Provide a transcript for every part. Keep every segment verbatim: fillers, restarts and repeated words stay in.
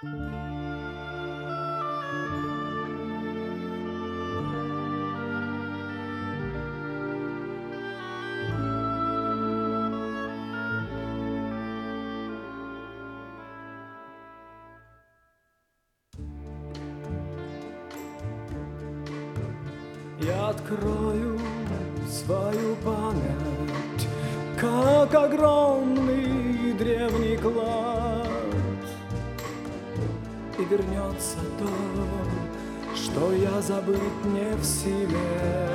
Я открою свою память, как огромный древний клад, и вернется то, что я забыть не в силе.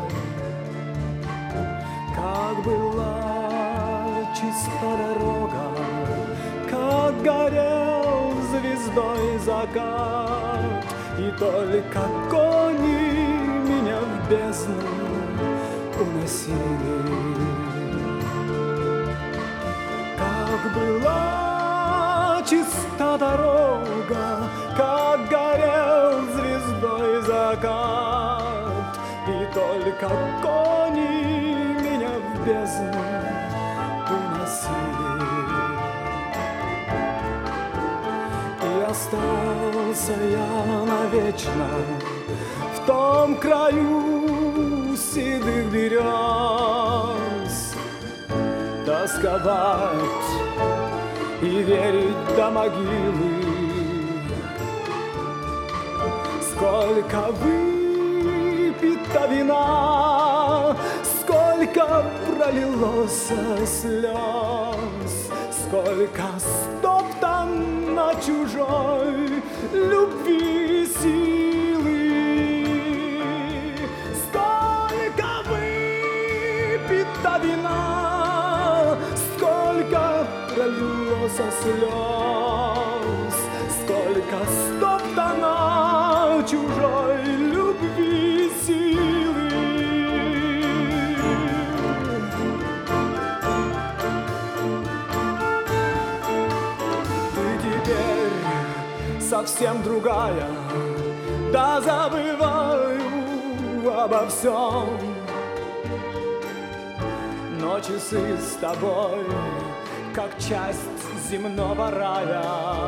Как была чиста дорога, как горел звездой закат, и только кони меня в бездну уносили. Как была чиста дорога, как горел звездой закат, и только кони меня в бездну уносили. И остался я навечно в том краю седых берез, тосковать и верить до могилы. Сколько выпито вина, сколько пролилось слез, сколько стоптано чужой любви силы. Вина, сколько пролилось слез, сколько стоптано чужой любви силы. Ты теперь совсем другая, да забываю обо всем. Но часы с тобой, как часть земного рая.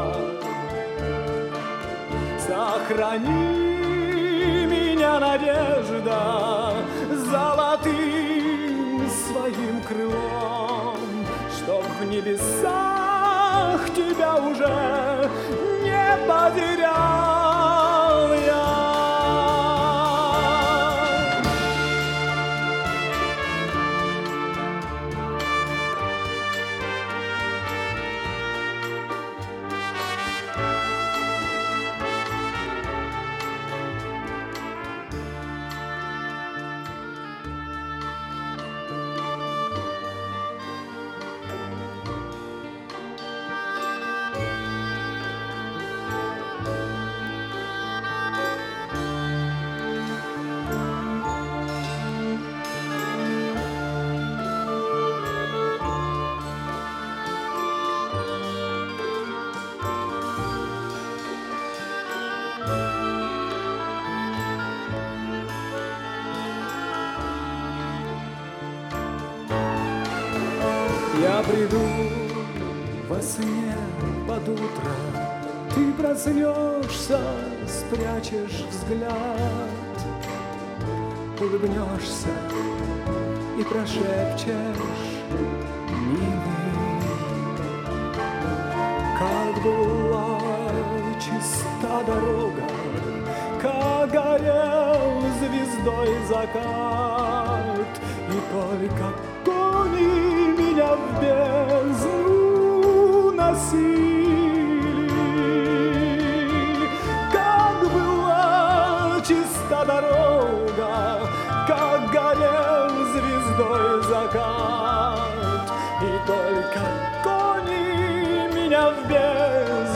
Сохрани меня, надежда, золотым своим крылом, чтоб в небесах тебя уже не потерял я. Я приду во сне под утро, ты проснешься, спрячешь взгляд, улыбнешься и прошепчешь, милый. Как была чиста дорога, как горел звездой закат, и только кони меня в бездну носили. Как была чиста дорога, как горел звездой закат, и только кони меня в бездну